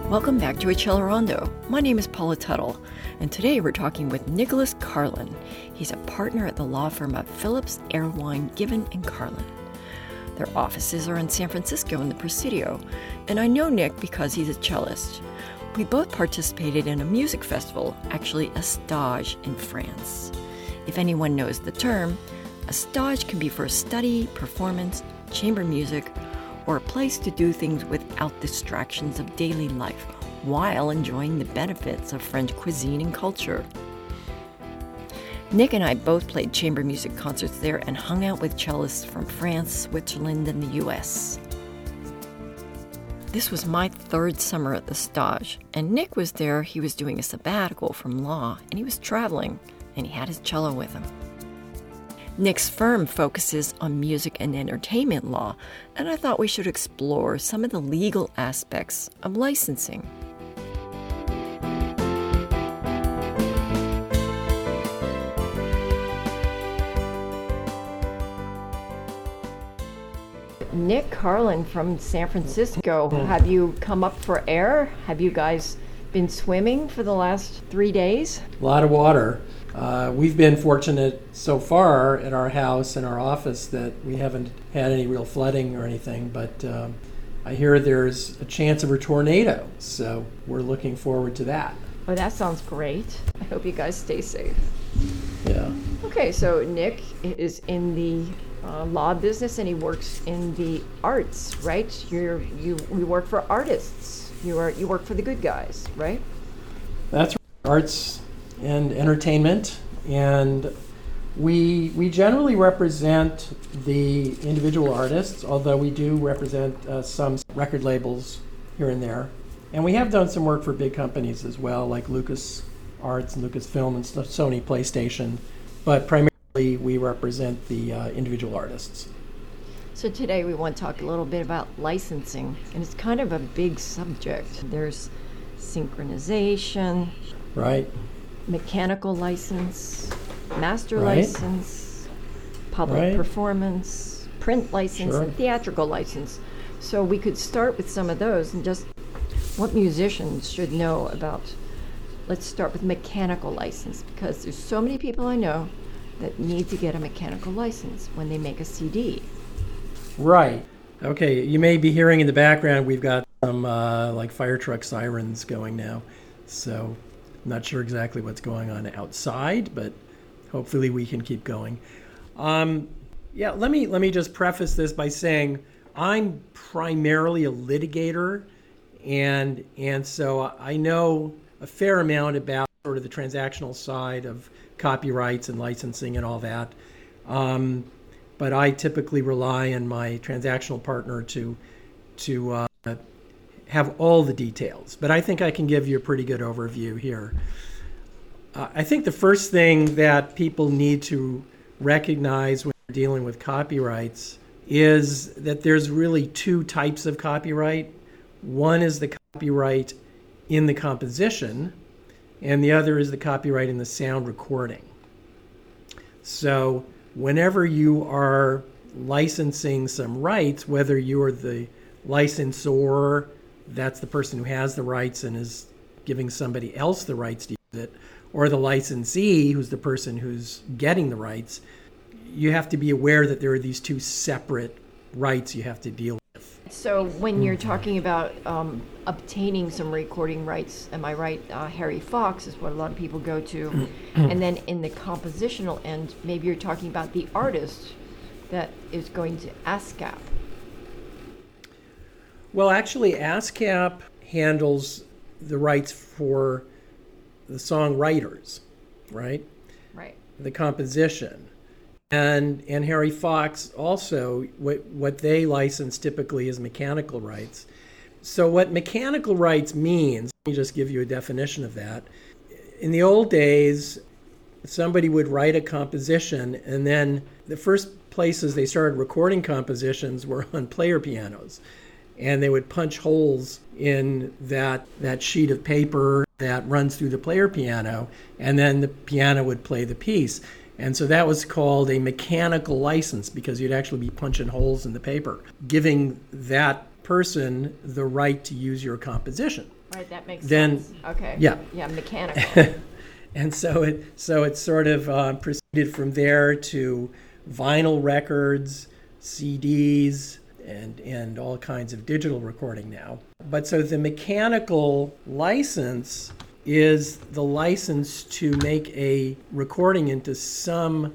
Welcome back to Accelerando. My name is Paula Tuttle, and today we're talking with Nicholas Carlin. He's a partner at the law firm of Phillips, Erlewine, Given & Carlin. Their offices are in San Francisco in the Presidio, and I know Nick because he's a cellist. We both participated in a music festival, actually a stage in France. If anyone knows the term, a stage can be for a study, performance, chamber music, or a place to do things without distractions of daily life while enjoying the benefits of French cuisine and culture. Nick and I both played chamber music concerts there and hung out with cellists from France, Switzerland, and the US. This was my third summer at the stage, and Nick was there. He was doing a sabbatical from law, and he was traveling, and he had his cello with him. Nick's firm focuses on music and entertainment law, and I thought we should explore some of the legal aspects of licensing. Nick Carlin from San Francisco. Have you come up for air? Have you guys been swimming for the last 3 days? A lot of water. We've been fortunate so far at our house and our office that we haven't had any real flooding or anything, but I hear there's a chance of a tornado, so we're looking forward to that. Oh, that sounds great. I hope you guys stay safe. Yeah. Okay, so Nick is in the law business and he works in the arts, right? You work for artists. You work for the good guys, right? That's right. Arts and entertainment, and we generally represent the individual artists, although we do represent some record labels here and there. And we have done some work for big companies as well, like Lucas Arts and Lucasfilm and Sony PlayStation, but primarily we represent the individual artists. So today we want to talk a little bit about licensing, and it's kind of a big subject. There's synchronization, right? Mechanical license, master Right. license, public Right. performance, print license, Sure. and theatrical license. So we could start with some of those and just what musicians should know about. Let's start with mechanical license, because there's so many people I know that need to get a mechanical license when they make a CD. Right. Okay, you may be hearing in the background we've got some like fire truck sirens going now, so I'm not sure exactly what's going on outside, but hopefully we can keep going. Yeah, let me just preface this by saying I'm primarily a litigator, and so I know a fair amount about sort of the transactional side of copyrights and licensing and all that. But I typically rely on my transactional partner to have all the details. But I think I can give you a pretty good overview here. I think the first thing that people need to recognize when they're dealing with copyrights is that there's really two types of copyright. One is the copyright in the composition, and the other is the copyright in the sound recording. So whenever you are licensing some rights, whether you're the licensor, that's the person who has the rights and is giving somebody else the rights to use it, or the licensee, who's the person who's getting the rights, you have to be aware that there are these two separate rights you have to deal with. So when you're talking about obtaining some recording rights, am I right? Harry Fox is what a lot of people go to. And then in the compositional end, maybe you're talking about the artist that is going to ASCAP. Well, actually, ASCAP handles the rights for the songwriters, right? Right. The composition. And Harry Fox also, what they license typically is mechanical rights. So what mechanical rights means, let me just give you a definition of that. In the old days, somebody would write a composition, and then the first places they started recording compositions were on player pianos. And they would punch holes in that sheet of paper that runs through the player piano, and then the piano would play the piece. And so that was called a mechanical license, because you'd actually be punching holes in the paper, giving that person the right to use your composition. Right, that makes then sense. Okay. yeah. Yeah, mechanical. And so it sort of proceeded from there to vinyl records, CDs, and all kinds of digital recording now. But so the mechanical license is the license to make a recording into some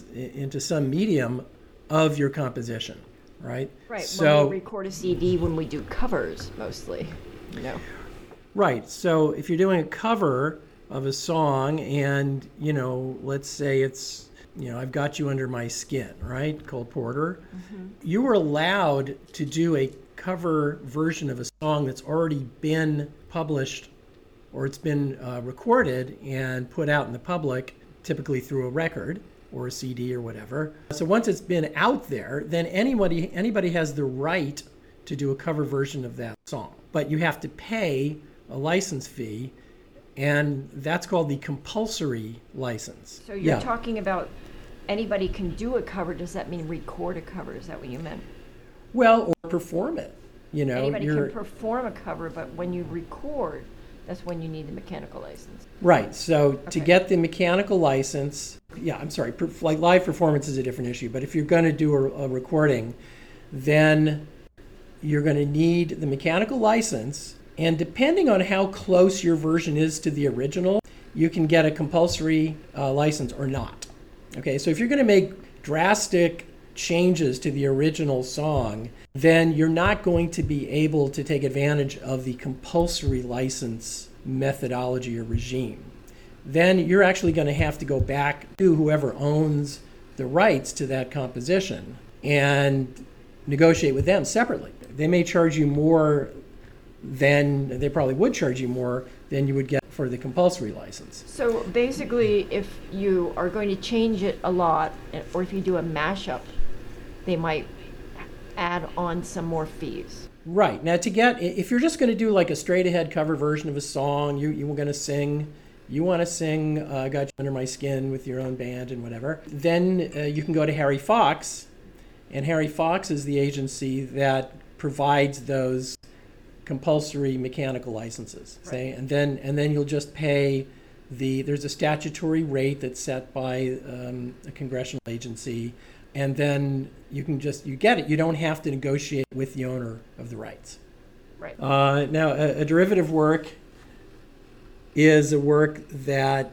medium of your composition, right? Right. So when we record a CD, when we do covers, mostly, you know. right. So if you're doing a cover of a song, and let's say it's I've Got You Under My Skin, right? Cole Porter. Mm-hmm. You were allowed to do a cover version of a song that's already been published, or it's been recorded and put out in the public, typically through a record or a CD or whatever. So once it's been out there, then anybody has the right to do a cover version of that song. But you have to pay a license fee, and that's called the compulsory license. So you're talking about anybody can do a cover. Does that mean record a cover? Is that what you meant? Well, or perform it. Anybody can perform a cover, but when you record, that's when you need the mechanical license. Right. So to get the mechanical license, like live performance is a different issue. But if you're going to do a recording, then you're going to need the mechanical license. And depending on how close your version is to the original, you can get a compulsory license or not. Okay, so if you're going to make drastic changes to the original song, then you're not going to be able to take advantage of the compulsory license methodology or regime. Then you're actually going to have to go back to whoever owns the rights to that composition and negotiate with them separately. They may charge you more than they probably would charge you more than you would get for the compulsory license. So basically, if you are going to change it a lot, or if you do a mashup, they might add on some more fees. Right. Now if you're just going to do like a straight ahead cover version of a song, you want to sing Got You Under My Skin with your own band and whatever, then you can go to Harry Fox, and Harry Fox is the agency that provides those compulsory mechanical licenses. Right. Say, and then you'll just pay there's a statutory rate that's set by a congressional agency, and then you get it. You don't have to negotiate with the owner of the rights. Right. Now, a derivative work is a work that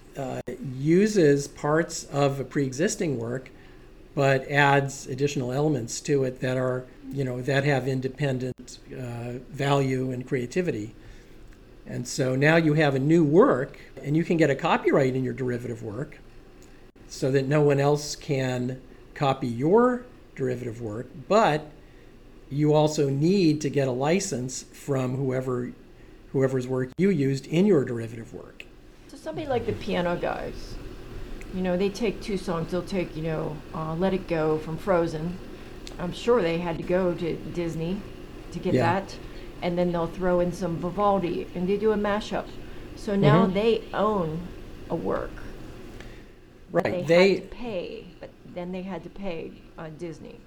uses parts of a pre-existing work, but adds additional elements to it that are that have independent value and creativity. And so now you have a new work, and you can get a copyright in your derivative work so that no one else can copy your derivative work, but you also need to get a license from whoever's work you used in your derivative work. So somebody like the Piano Guys, they take two songs. They'll take, Let It Go from Frozen. I'm sure they had to go to Disney to get that. And then they'll throw in some Vivaldi, and they do a mashup. So now they own a work. Right. They had to pay, but then they had to pay Disney.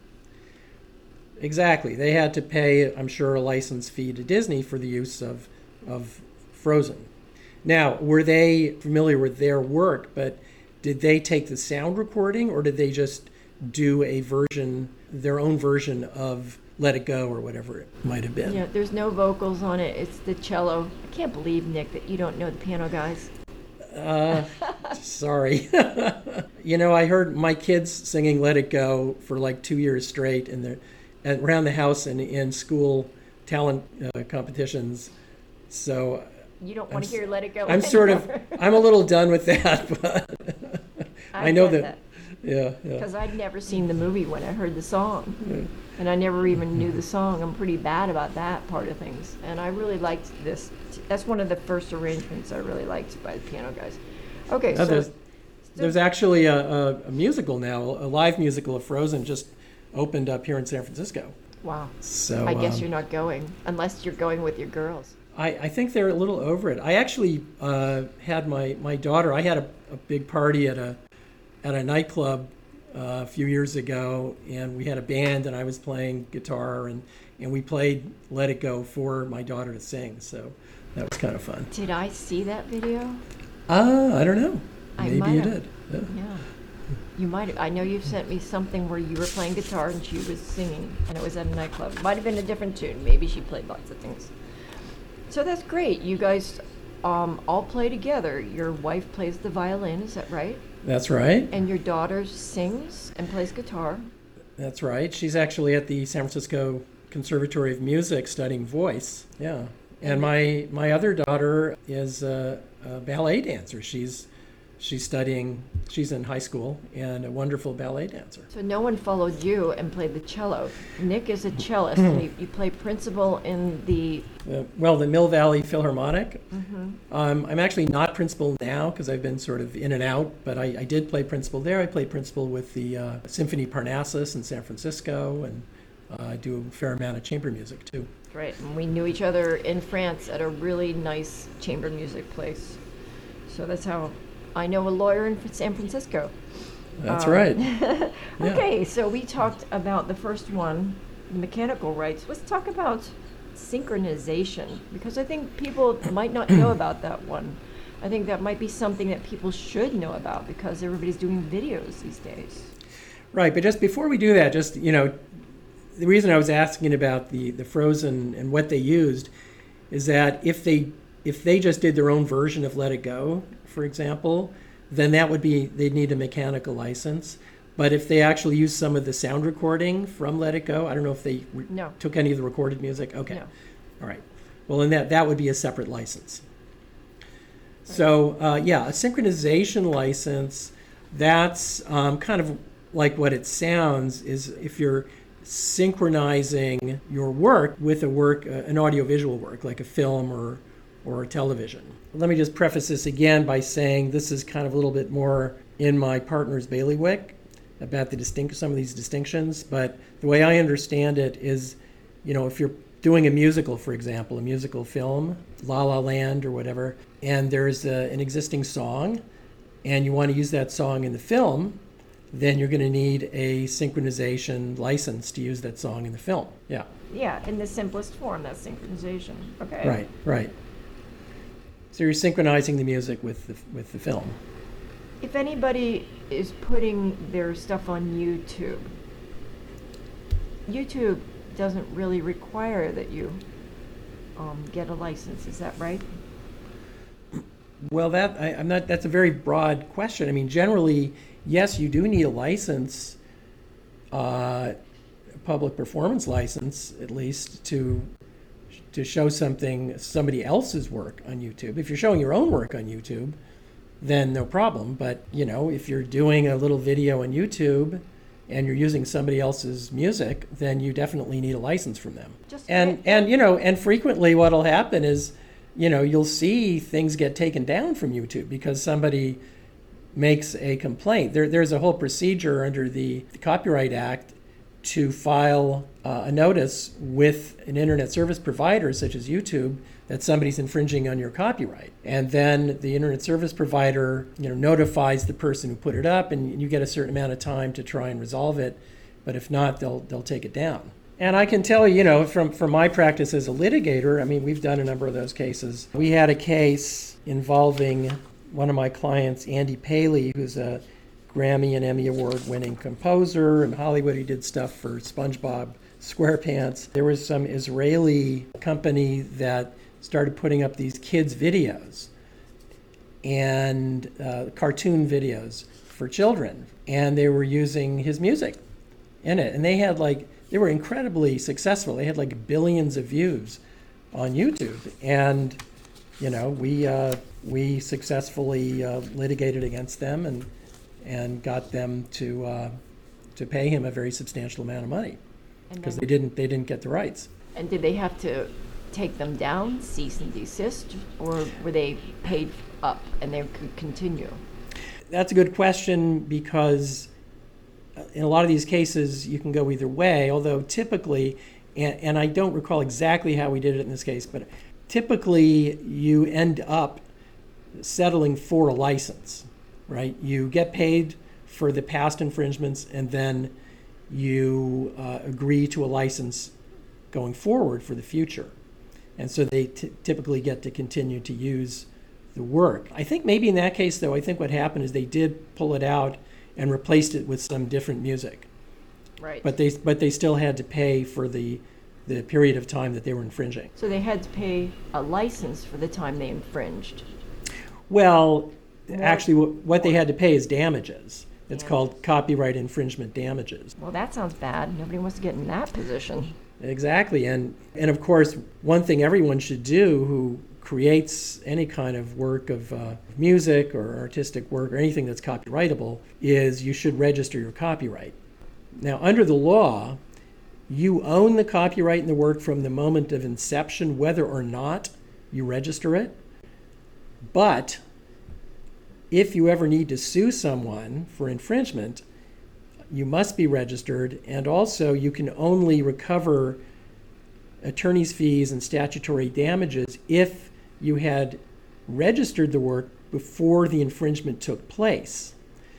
Exactly. They had to pay, I'm sure, a license fee to Disney for the use of Frozen. Now, were they familiar with their work, but did they take the sound recording, or did they just do their own version of Let It Go or whatever it might have been? Yeah, there's no vocals on it. It's the cello. I can't believe, Nick, that you don't know the Piano Guys. Sorry. I heard my kids singing Let It Go for like 2 years straight around the house and in school talent competitions. So you don't want to hear Let It Go I'm a little done with that, but I know that. Yeah. Because I'd never seen the movie when I heard the song. Yeah. And I never even knew the song. I'm pretty bad about that part of things. And I really liked this. That's one of the first arrangements I really liked by the Piano Guys. Okay, there's actually a musical now, a live musical of Frozen just opened up here in San Francisco. Wow. So I guess you're not going, unless you're going with your girls. I think they're a little over it. I actually had my daughter, I had a big party at a nightclub a few years ago, and we had a band, and I was playing guitar, and we played Let It Go for my daughter to sing. So that was kind of fun. Did I see that video? I don't know. I Maybe might you have. did. Yeah. You might have. I know you sent me something where you were playing guitar and she was singing, and it was at a nightclub. Might have been a different tune. Maybe she played lots of things. So that's great. You guys all play together. Your wife plays the violin, is that right? That's right. And your daughter sings and plays guitar. That's right. She's actually at the San Francisco Conservatory of Music studying voice. Yeah. And my other daughter is a ballet dancer. She's studying, she's in high school, and a wonderful ballet dancer. So no one followed you and played the cello. Nick is a cellist, and you play principal in the... the Mill Valley Philharmonic. I'm actually not principal now because I've been sort of in and out, but I did play principal there. I played principal with the Symphony Parnassus in San Francisco, and I do a fair amount of chamber music too. Right, and we knew each other in France at a really nice chamber music place. So that's how I know a lawyer in San Francisco. That's right. Okay, so we talked about the first one, the mechanical rights. Let's talk about synchronization, because I think people might not know about that one. I think that might be something that people should know about because everybody's doing videos these days. Right, but just before we do that, just, the reason I was asking about the Frozen and what they used is that if they just did their own version of Let It Go, for example, then they'd need a mechanical license. But if they actually use some of the sound recording from Let It Go, I don't know if they took any of the recorded music. Okay. No. All right. Well, then that would be a separate license. Right. So, a synchronization license, that's kind of like what it sounds, is if you're synchronizing your work with an audiovisual work, like a film or television. Let me just preface this again by saying this is kind of a little bit more in my partner's bailiwick about some of these distinctions, but the way I understand it is, if you're doing a musical, for example, a musical film, La La Land or whatever, and there's an existing song, and you want to use that song in the film, then you're going to need a synchronization license to use that song in the film. Yeah. Yeah, in the simplest form, that's synchronization. Okay. Right. So you're synchronizing the music with the film. If anybody is putting their stuff on YouTube doesn't really require that you get a license. Is that right? Well, that's a very broad question. I mean, generally, yes, you do need a license, a public performance license, at least, to show somebody else's work on YouTube. If you're showing your own work on YouTube, then no problem. But, if you're doing a little video on YouTube and you're using somebody else's music, then you definitely need a license from them. And frequently what'll happen is, you'll see things get taken down from YouTube because somebody makes a complaint. There's a whole procedure under the Copyright Act to file a notice with an internet service provider such as YouTube that somebody's infringing on your copyright. And then the internet service provider, notifies the person who put it up, and you get a certain amount of time to try and resolve it. But if not, they'll take it down. And I can tell you, from my practice as a litigator, I mean, we've done a number of those cases. We had a case involving one of my clients, Andy Paley, who's a Grammy and Emmy Award-winning composer in Hollywood. He did stuff for SpongeBob SquarePants. There was some Israeli company that started putting up these kids' videos and cartoon videos for children, and they were using his music in it. And they were incredibly successful. They had billions of views on YouTube, and we successfully litigated against them and got them to pay him a very substantial amount of money because they didn't get the rights. And did they have to take them down, cease and desist, or were they paid up and they could continue? That's a good question because in a lot of these cases you can go either way, although typically, and I don't recall exactly how we did it in this case, but typically you end up settling for a license, right? You get paid for the past infringements, and then you agree to a license going forward for the future. And so they typically get to continue to use the work. I think maybe in that case, though, I think what happened is they did pull it out and replaced it with some different music. Right. But they still had to pay for the period of time that they were infringing. So they had to pay a license for the time they infringed. Well, actually, what they had to pay is damages. It's called copyright infringement damages. Well, that sounds bad. Nobody wants to get in that position. Exactly. And of course, one thing everyone should do who creates any kind of work of music or artistic work or anything that's copyrightable is you should register your copyright. Now, under the law, you own the copyright in the work from the moment of inception, whether or not you register it. But if you ever need to sue someone for infringement, you must be registered, and also you can only recover attorney's fees and statutory damages if you had registered the work before the infringement took place.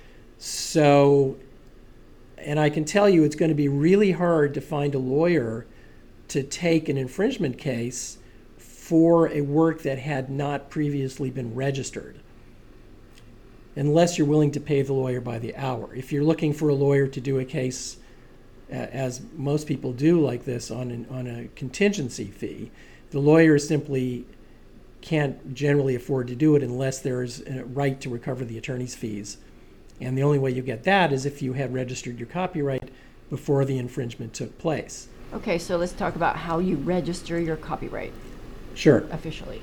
So, and I can tell you it's going to be really hard to find a lawyer to take an infringement case for a work that had not previously been registered, unless you're willing to pay the lawyer by the hour. If you're looking for a lawyer to do a case, as most people do like this, on a contingency fee, the lawyer simply can't generally afford to do it unless there's a right to recover the attorney's fees. And the only way you get that is if you had registered your copyright before the infringement took place. Okay, so let's talk about how you register your copyright. Sure. Officially.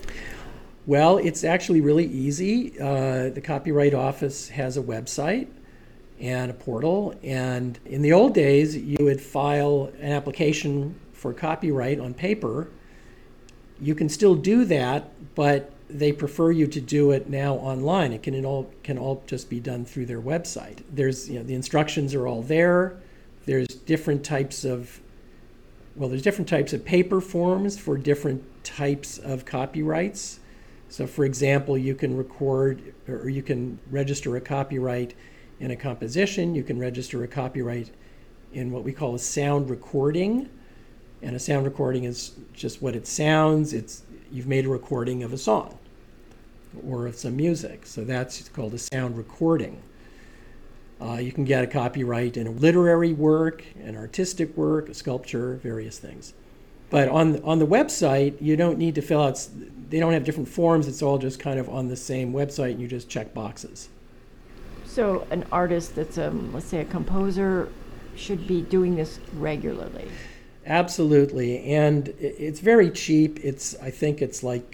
Well, it's actually really easy. The Copyright Office has a website and a portal. And in the old days, you would file an application for copyright on paper. You can still do that, but they prefer you to do it now online. It can all just be done through their website. There's, the instructions are all there. There's different types of paper forms for different types of copyrights. So, for example, you can record or you can register a copyright in a composition. You can register a copyright in what we call a sound recording. And a sound recording is just what it sounds. You've made a recording of a song or of some music. So that's called a sound recording. You can get a copyright in a literary work, an artistic work, a sculpture, various things. But on the website, you don't need to fill out, they don't have different forms. It's all just kind of on the same website, and you just check boxes. So an artist that's, let's say a composer, should be doing this regularly. Absolutely, and it's very cheap. I think it's like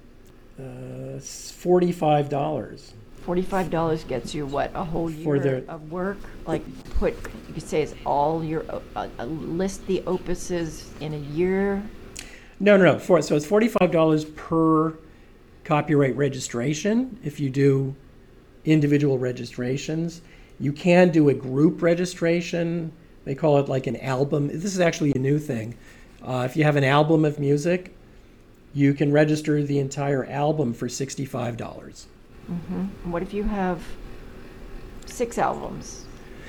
$45. $45 gets you what, a whole year of work? Like you could say it's all your, list the opuses in a year? No. So it's $45 per copyright registration if you do individual registrations. You can do a group registration. They call it like an album. This is actually a new thing. If you have an album of music, you can register the entire album for $65. Mm-hmm. What if you have 6 albums?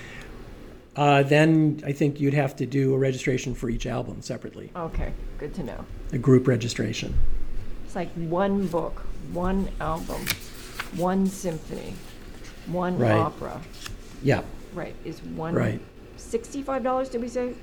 Then I think you'd have to do a registration for each album separately. Okay, good to know. A group registration. It's like one book, one album, one symphony, one opera. Yeah. Right. Is one $65, did we say?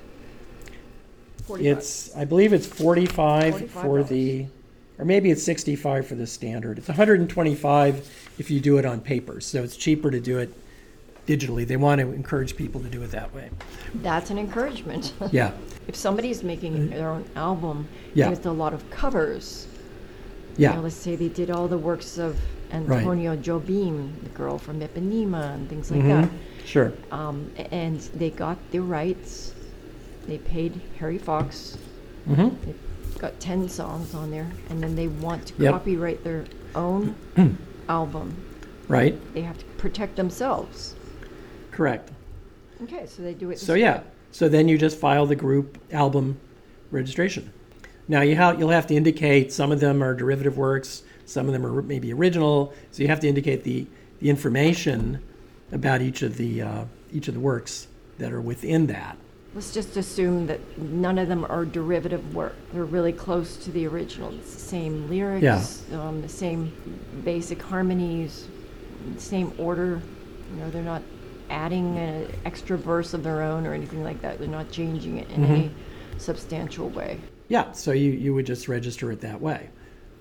$45. I believe it's $45 for the, or maybe it's $65 for the standard. It's $125 if you do it on paper. So it's cheaper to do it digitally. They want to encourage people to do it that way. That's an encouragement. Yeah. If somebody's making their own album Yeah. with a lot of covers, Yeah. let's say they did all the works of Antonio Jobim, the girl from Ipanema, and things like that. Sure. And they got the rights. They paid Harry Fox. Mm-hmm. They got 10 songs on there, and then they want to Yep. copyright their own album. Right. They have to protect themselves. Correct. Okay, so they do it. So yeah. So then you just file the group album registration. Now you'll have to indicate some of them are derivative works, some of them are maybe original. So you have to indicate the information about each of the works that are within that. Let's just assume that none of them are derivative work. They're really close to the original. It's the same lyrics, the same basic harmonies, same order. They're not adding an extra verse of their own or anything like that. They're not changing it in any substantial way. Yeah, so you would just register it that way.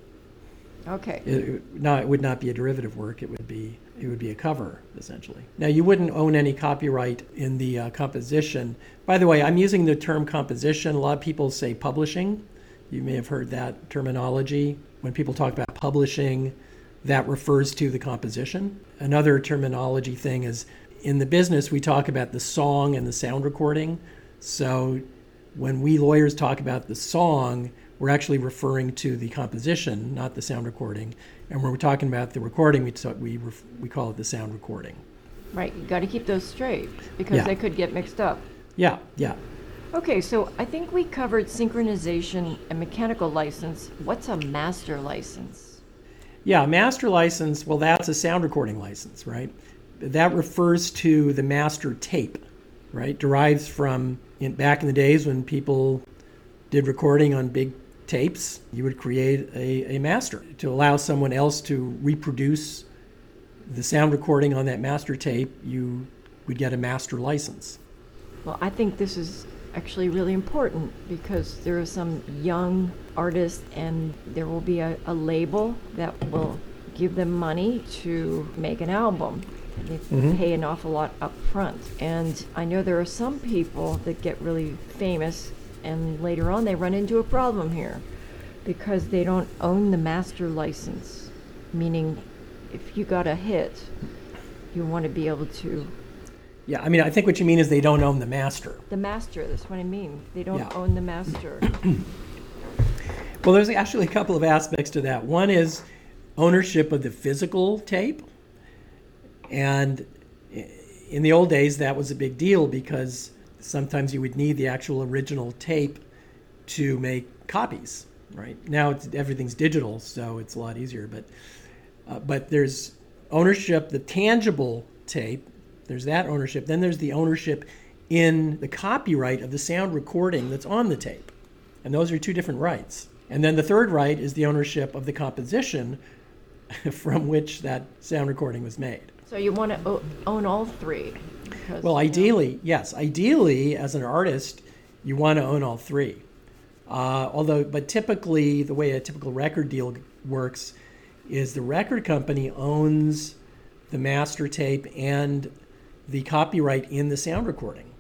Okay. It would not be a derivative work. It would be a cover, essentially. Now, you wouldn't own any copyright in the composition. By the way, I'm using the term composition. A lot of people say publishing. You may have heard that terminology. When people talk about publishing, that refers to the composition. Another terminology thing is, in the business, we talk about the song and the sound recording. So when we lawyers talk about the song, we're actually referring to the composition, not the sound recording. And when we're talking about the recording, we call it the sound recording. Right. You got to keep those straight because they could get mixed up. Yeah. Okay, so I think we covered synchronization and mechanical license. What's a master license? Yeah, master license, well, that's a sound recording license, right? That refers to the master tape, right? Derives from back in the days when people did recording on big tapes. You would create a master to allow someone else to reproduce the sound recording on that master tape. You would get a master license. Well, I think this is actually really important because there are some young artists and there will be a label that will give them money to make an album. They pay an awful lot up front. And I know there are some people that get really famous and later on they run into a problem here because they don't own the master license. Meaning, if you got a hit, you want to be able to... Yeah, I mean, I think what you mean is they don't own the master. The master, that's what I mean. They don't own the master. Well, there's actually a couple of aspects to that. One is ownership of the physical tape. And in the old days, that was a big deal because sometimes you would need the actual original tape to make copies, right? Now everything's digital, so it's a lot easier. But there's ownership, the tangible tape, there's that ownership. Then there's the ownership in the copyright of the sound recording that's on the tape. And those are two different rights. And then the third right is the ownership of the composition from which that sound recording was made. So you want to own all three? Because, well, ideally, yes. Ideally, as an artist, you want to own all three. But typically, the way a typical record deal works is the record company owns the master tape and the copyright in the sound recording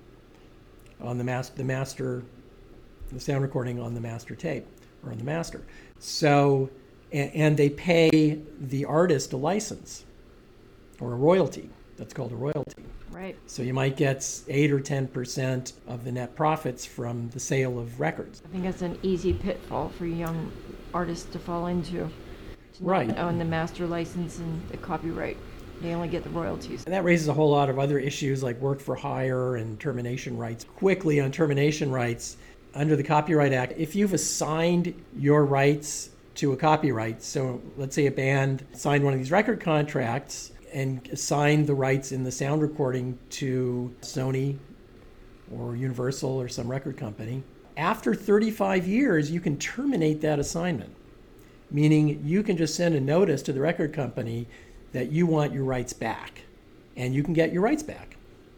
on the sound recording on the master tape or on the master. So, and they pay the artist a license or a royalty. That's called a royalty. Right. So you might get 8 or 10% of the net profits from the sale of records. I think that's an easy pitfall for young artists to fall into. To not own the master license and the copyright. They only get the royalties. And that raises a whole lot of other issues like work for hire and termination rights. Quickly on termination rights, under the Copyright Act, if you've assigned your rights to a copyright, so let's say a band signed one of these record contracts and assigned the rights in the sound recording to Sony or Universal or some record company, after 35 years, you can terminate that assignment, meaning you can just send a notice to the record company that you want your rights back, and you can get your rights back.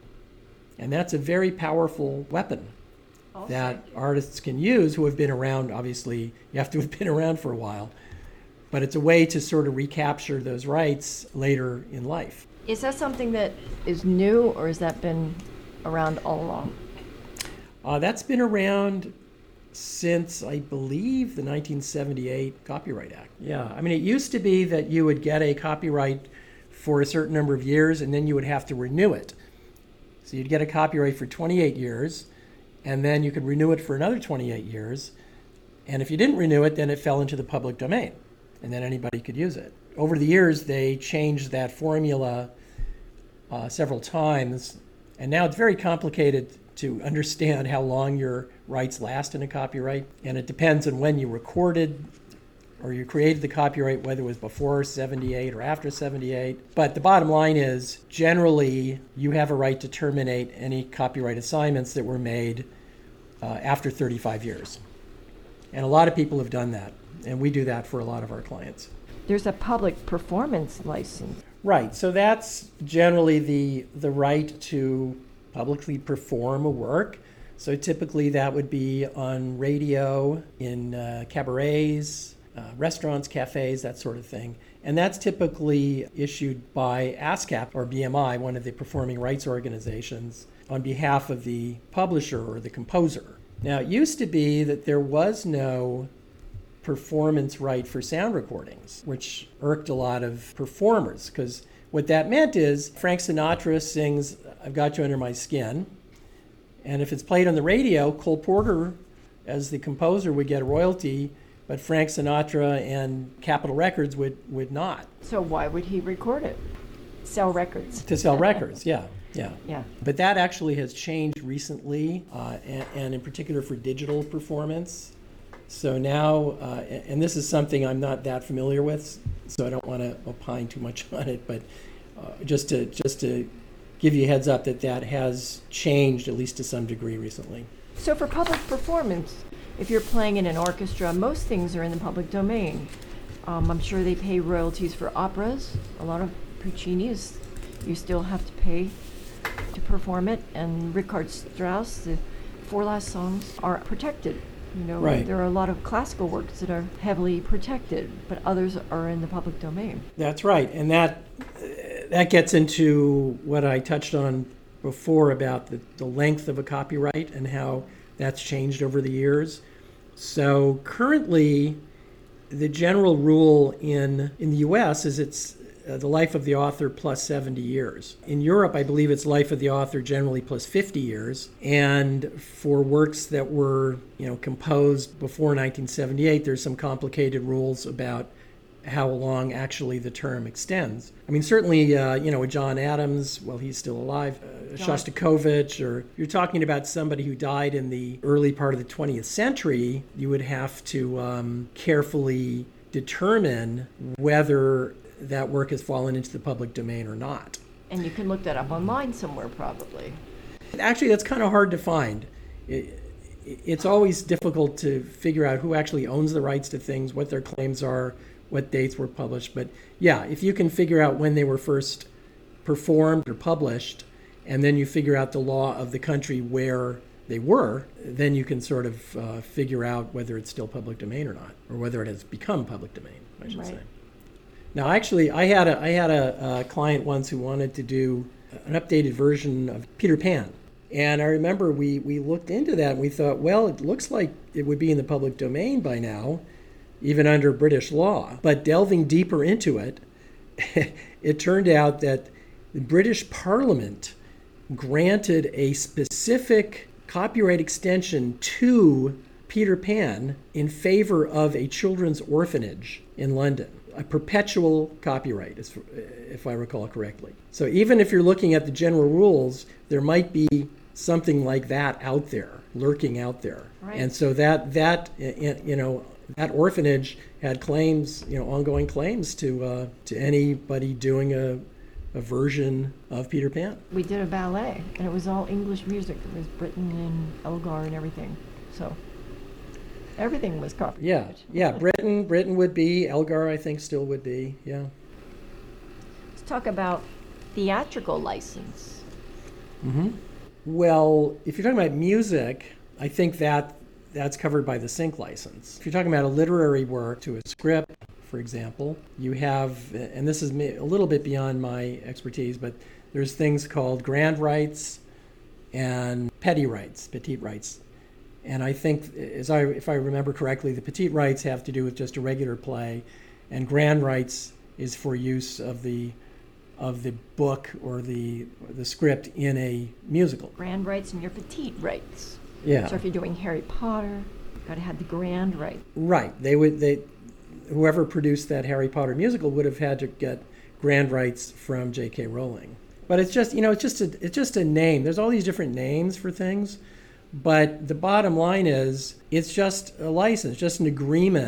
And that's a very powerful weapon that artists can use who have been around. Obviously, you have to have been around for a while, but it's a way to sort of recapture those rights later in life. Is that something that is new, or has that been around all along? That's been around since, I believe, the 1978 Copyright Act. Yeah, I mean, it used to be that you would get a copyright for a certain number of years, and then you would have to renew it. So you'd get a copyright for 28 years, and then you could renew it for another 28 years. And if you didn't renew it, then it fell into the public domain, and then anybody could use it. Over the years, they changed that formula several times, and now it's very complicated to understand how long your rights last in a copyright. And it depends on when you recorded or you created the copyright, whether it was before 78 or after 78. But the bottom line is, generally, you have a right to terminate any copyright assignments that were made after 35 years. And a lot of people have done that, and we do that for a lot of our clients. There's a public performance license. Right, so that's generally the right to publicly perform a work. So typically that would be on radio, in cabarets, restaurants, cafes, that sort of thing. And that's typically issued by ASCAP or BMI, one of the performing rights organizations, on behalf of the publisher or the composer. Now, it used to be that there was no performance right for sound recordings, which irked a lot of performers, because what that meant is Frank Sinatra sings "I've Got You Under My Skin," and if it's played on the radio, Cole Porter, as the composer, would get a royalty, but Frank Sinatra and Capitol Records would not. So why would he record it? Sell records. To sell records, yeah. Yeah. But that actually has changed recently, and in particular for digital performance. So now, and this is something I'm not that familiar with, so I don't want to opine too much on it, but just to give you a heads up that has changed, at least to some degree, recently. So for public performance, if you're playing in an orchestra, most things are in the public domain. I'm sure they pay royalties for operas. A lot of Puccini's, you still have to pay to perform it. And Richard Strauss, the 4 last songs are protected. Right. There are a lot of classical works that are heavily protected, but others are in the public domain. That's right, and that gets into what I touched on before about the length of a copyright and how that's changed over the years. So currently, the general rule in the U.S. is it's the life of the author plus 70 years. In Europe, I believe it's life of the author generally plus 50 years. And for works that were, composed before 1978, there's some complicated rules about how long actually the term extends. I mean, certainly, with John Adams, well, he's still alive, Shostakovich, or you're talking about somebody who died in the early part of the 20th century, you would have to carefully determine whether that work has fallen into the public domain or not. And you can look that up online somewhere, probably. Actually, that's kind of hard to find. It's always difficult to figure out who actually owns the rights to things, what their claims are, what dates were published. But yeah, if you can figure out when they were first performed or published, and then you figure out the law of the country where they were, then you can sort of figure out whether it's still public domain or not, or whether it has become public domain, I should say. Now, actually, I had a client once who wanted to do an updated version of Peter Pan. And I remember we looked into that and we thought, well, it looks like it would be in the public domain by now, even under British law. But delving deeper into it, it turned out that the British Parliament granted a specific copyright extension to Peter Pan in favor of a children's orphanage in London. A perpetual copyright, if I recall correctly. So even if you're looking at the general rules, there might be something like that out there, lurking out there. Right. And so that orphanage had claims, ongoing claims to anybody doing a version of Peter Pan. We did a ballet, and it was all English music. It was Britten and Elgar and everything. So everything was copyrighted. Yeah. Britain would be. Elgar, I think, still would be. Yeah. Let's talk about theatrical license. Mm-hmm. Well, if you're talking about music, I think that's covered by the sync license. If you're talking about a literary work to a script, for example, you have, and this is a little bit beyond my expertise, but there's things called grand rights and petite rights. And I think, if I remember correctly, the petite rights have to do with just a regular play, and grand rights is for use of the book or the script in a musical. Grand rights and your petite rights. Yeah. So if you're doing Harry Potter, you've got to have the grand right. Right. Whoever produced that Harry Potter musical would have had to get grand rights from J.K. Rowling. But it's just a name. There's all these different names for things. But the bottom line is, it's just a license, just an agreement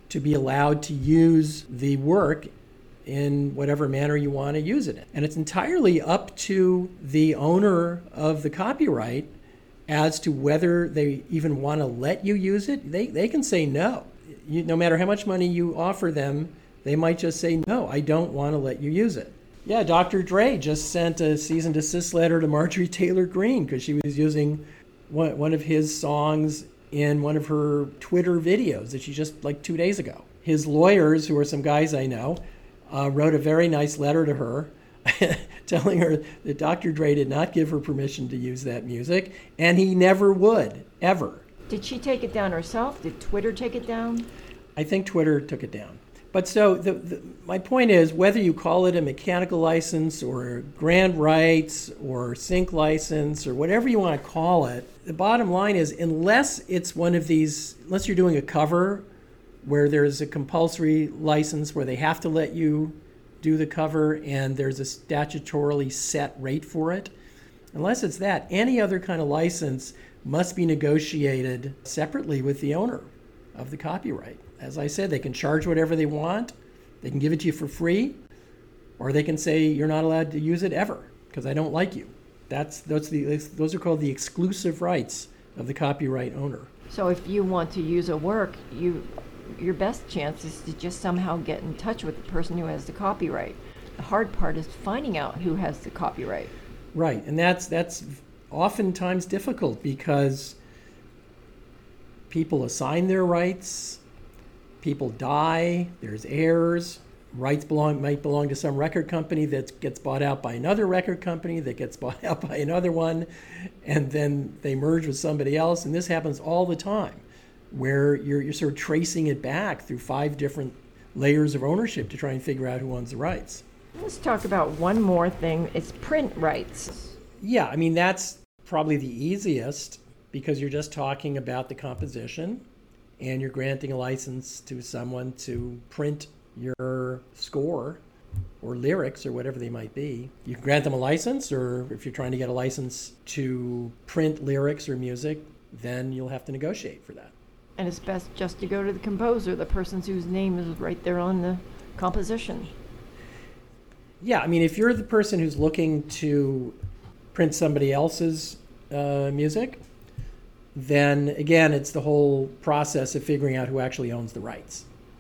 to be allowed to use the work in whatever manner you want to use it in. And it's entirely up to the owner of the copyright as to whether they even want to let you use it. They can say no. No matter how much money you offer them, they might just say, no, I don't want to let you use it. Yeah, Dr. Dre just sent a cease and desist letter to Marjorie Taylor Greene because she was using one of his songs in one of her Twitter videos that she just 2 days ago. His lawyers, who are some guys I know, wrote a very nice letter to her telling her that Dr. Dre did not give her permission to use that music, and he never would, ever. Did she take it down herself? Did Twitter take it down? I think Twitter took it down. But so my point is, whether you call it a mechanical license or grand rights or sync license or whatever you want to call it, the bottom line is, unless it's one of these, unless you're doing a cover where there's a compulsory license where they have to let you do the cover and there's a statutorily set rate for it, unless it's that, any other kind of license must be negotiated separately with the owner of the copyright. As I said, they can charge whatever they want, they can give it to you for free, or they can say you're not allowed to use it ever because I don't like you. Those are called the exclusive rights of the copyright owner. So if you want to use a work, your best chance is to just somehow get in touch with the person who has the copyright. The hard part is finding out who has the copyright. Right, and that's oftentimes difficult because people assign their rights, people die, there's heirs, rights might belong to some record company that gets bought out by another record company that gets bought out by another one, and then they merge with somebody else, and this happens all the time, where you're sort of tracing it back through 5 different layers of ownership to try and figure out who owns the rights. Let's talk about one more thing. It's print rights. Yeah, I mean, that's probably the easiest because you're just talking about the composition and you're granting a license to someone to print your score or lyrics or whatever they might be. You can grant them a license, or if you're trying to get a license to print lyrics or music, then you'll have to negotiate for that. And it's best just to go to the composer, the person whose name is right there on the composition. Yeah, I mean, if you're the person who's looking to print somebody else's music, then again, it's the whole process of figuring out who actually owns the rights.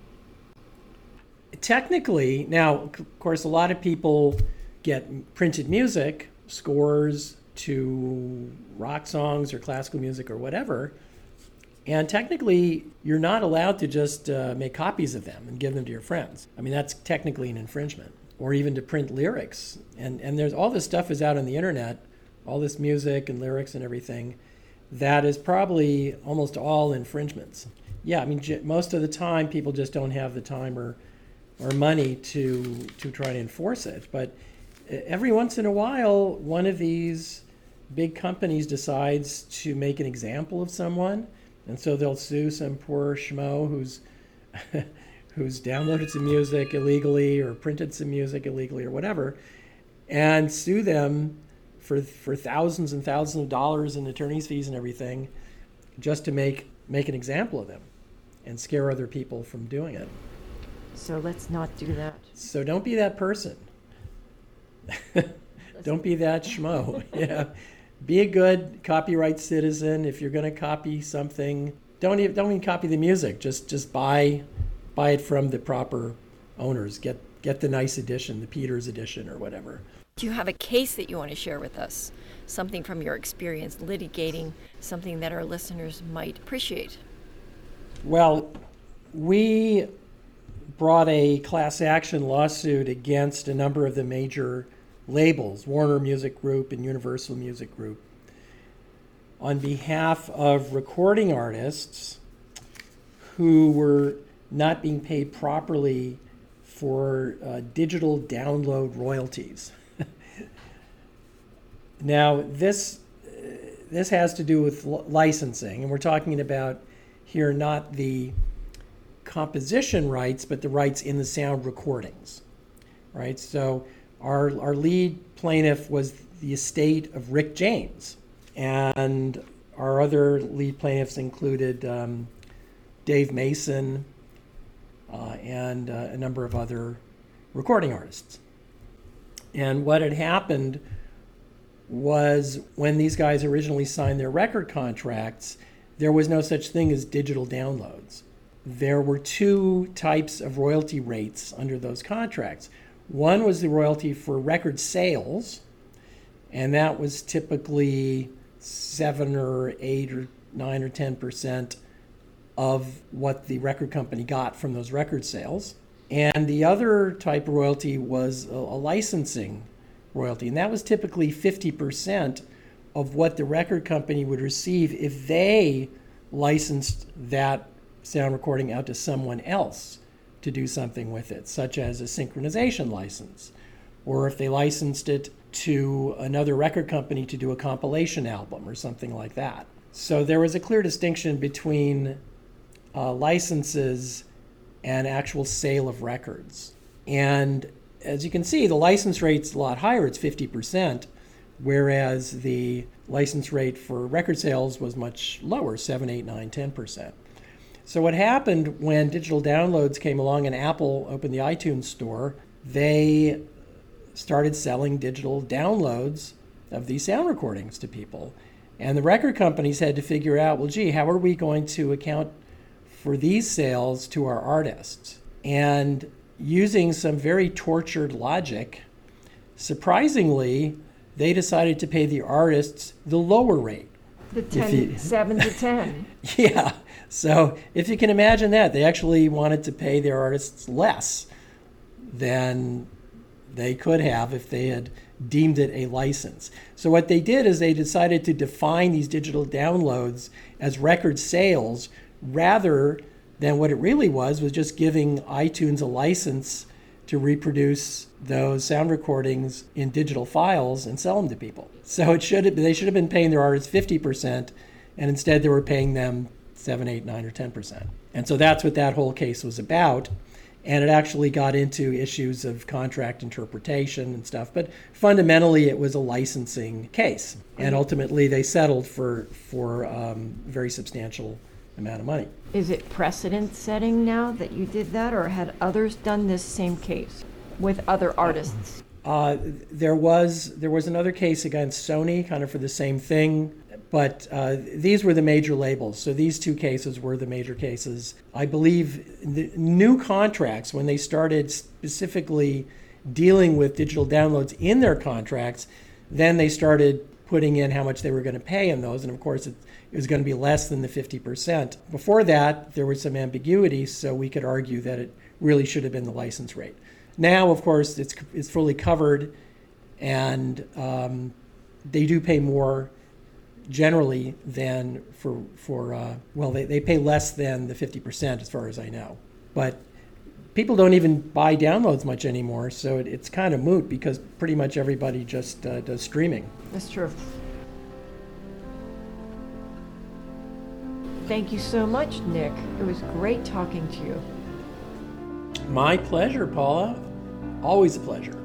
Technically, now, of course, a lot of people get printed music, scores to rock songs or classical music or whatever, and technically, you're not allowed to just make copies of them and give them to your friends. I mean, that's technically an infringement. Or even to print lyrics. And there's all this stuff is out on the internet, all this music and lyrics and everything, that is probably almost all infringements. Yeah, I mean, most of the time people just don't have the time or money to try to enforce it. But every once in a while, one of these big companies decides to make an example of someone, and so they'll sue some poor schmo who's downloaded some music illegally or printed some music illegally or whatever, and sue them for thousands and thousands of dollars in attorney's fees and everything, just to make an example of them and scare other people from doing it. So let's not do that. So don't be that person. Don't be that schmo. Yeah, be a good copyright citizen. If you're going to copy something, don't even copy the music. Just buy it from the proper owners. Get the nice edition, the Peters edition or whatever. Do you have a case that you want to share with us? Something from your experience litigating, something that our listeners might appreciate? Well, we brought a class action lawsuit against a number of the major labels, Warner Music Group and Universal Music Group, on behalf of recording artists who were not being paid properly for digital download royalties. Now, this has to do with licensing, and we're talking about here not the composition rights, but the rights in the sound recordings, right? So our lead plaintiff was the estate of Rick James, and our other lead plaintiffs included Dave Mason, and a number of other recording artists. And what had happened was when these guys originally signed their record contracts, there was no such thing as digital downloads. There were two types of royalty rates under those contracts. One was the royalty for record sales, and that was typically 7 or 8 or 9 or 10% of what the record company got from those record sales. And the other type of royalty was a licensing royalty, and that was typically 50% of what the record company would receive if they licensed that sound recording out to someone else to do something with it, such as a synchronization license, or if they licensed it to another record company to do a compilation album or something like that. So there was a clear distinction between licenses and actual sale of records. And as you can see, the license rate's a lot higher, it's 50%, whereas the license rate for record sales was much lower, 7, 8, 9, 10%. So what happened when digital downloads came along and Apple opened the iTunes store, they started selling digital downloads of these sound recordings to people. And the record companies had to figure out, well, gee, how are we going to account for these sales to our artists? And using some very tortured logic, surprisingly, they decided to pay the artists the lower rate. The 7 to 10. Yeah. So if you can imagine that, they actually wanted to pay their artists less than they could have if they had deemed it a license. So what they did is they decided to define these digital downloads as record sales rather than what it really was just giving iTunes a license to reproduce those sound recordings in digital files and sell them to people. So they should have been paying their artists 50%, and instead they were paying them 7, 8, 9, or 10%. And so that's what that whole case was about. And it actually got into issues of contract interpretation and stuff. But fundamentally, it was a licensing case. And ultimately, they settled for a very substantial amount of money. Is it precedent setting now that you did that, or had others done this same case with other artists? There was another case against Sony, kind of for the same thing. But these were the major labels. So these two cases were the major cases. I believe the new contracts, when they started specifically dealing with digital downloads in their contracts, then they started putting in how much they were going to pay in those. And of course, it was going to be less than the 50%. Before that, there was some ambiguity, so we could argue that it really should have been the license rate. Now, of course, it's fully covered, and they do pay more generally than they pay less than the 50% as far as I know. But people don't even buy downloads much anymore, so it's kind of moot because pretty much everybody just does streaming. That's true. Thank you so much, Nick. It was great talking to you. My pleasure, Paula. Always a pleasure.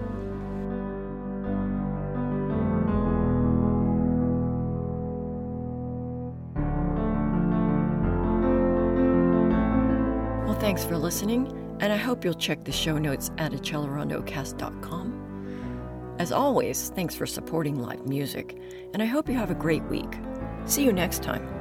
Thanks for listening, and I hope you'll check the show notes at accelerandocast.com. As always, thanks for supporting live music, and I hope you have a great week. See you next time.